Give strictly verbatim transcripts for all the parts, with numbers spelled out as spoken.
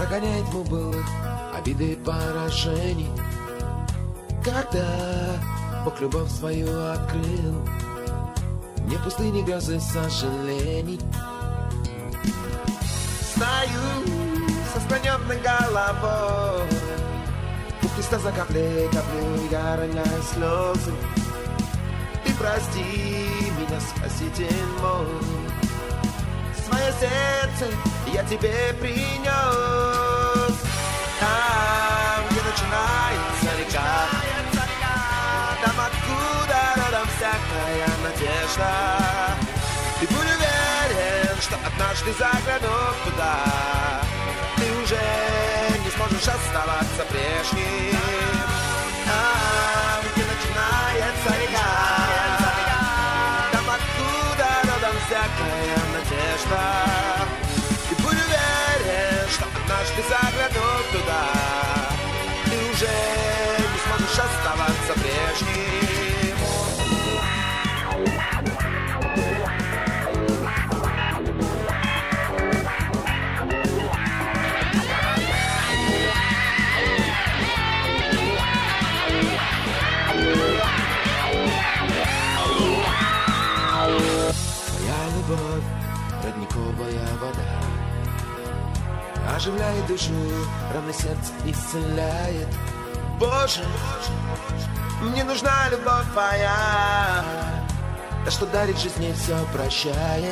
прогоняет тьму былых обиды и поражений. Когда Бог любовь свою открыл, не пустыни грозы сожалений. Стою со склоненной головой, у Христа за каплей коплю я роняю слезы. Ты прости меня, Спаситель мой, свое сердце я тебе принес. Там, где начинается река, там, откуда родом всякая надежда. Ты будь уверен, что однажды заглянув туда, ты уже не сможешь оставаться прежним. Там, где начинается река, там, откуда родом всякая надежда. Ты будь уверен, что однажды заглянув туда, ты уже не сможешь оставаться прежним. Родниковая вода оживляет душу, равно сердце исцеляет. Боже, мне нужна любовь твоя, та, что дарит жизнь и все прощает.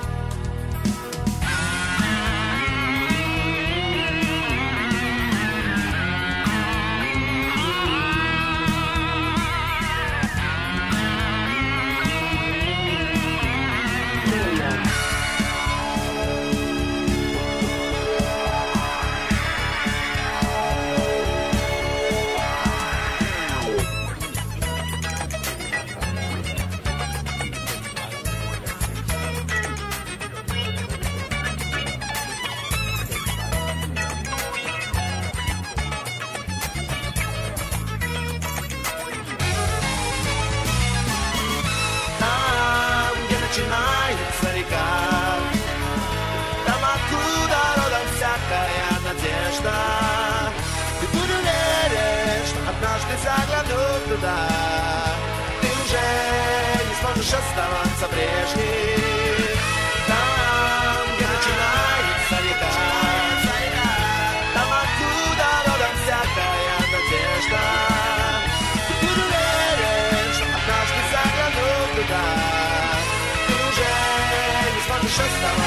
Начинается река, там, откуда родом всякая надежда. Ты будь уверен, что однажды заглянув туда, ты уже не сможешь оставаться прежним. Там, где начинается река, там, откуда родом всякая надежда. Ты будь уверен, что однажды заглянув туда, just